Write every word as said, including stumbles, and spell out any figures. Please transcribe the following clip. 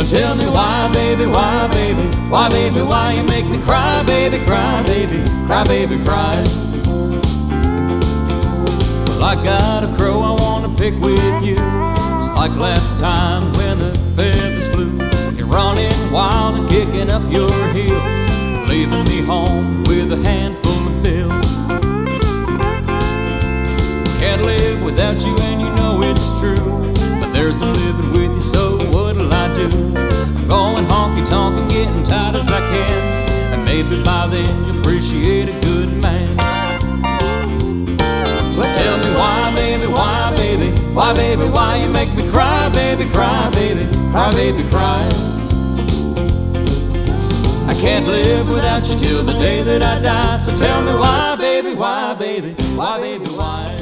Well, tell me why, baby, why, baby, why, baby, why you make me cry, baby, cry, baby, cry, baby, cry. Well, I got a crow I wanna pick with you, just like last time when the feathers flew. You're running wild and kicking up your heels, leaving me home with a handful of bills. Can't live without you and you know it's true, but there's no living with you, so what'll I do? I'm going honky-tonk and getting tight as I can, and maybe by then you'll appreciate a good man. Well, tell me why, baby, why, baby, why, baby, why you make me cry, baby, cry, baby, cry, baby, cry. I can't live without you till the day that I die, so tell me why, baby, why, baby, why, baby, why.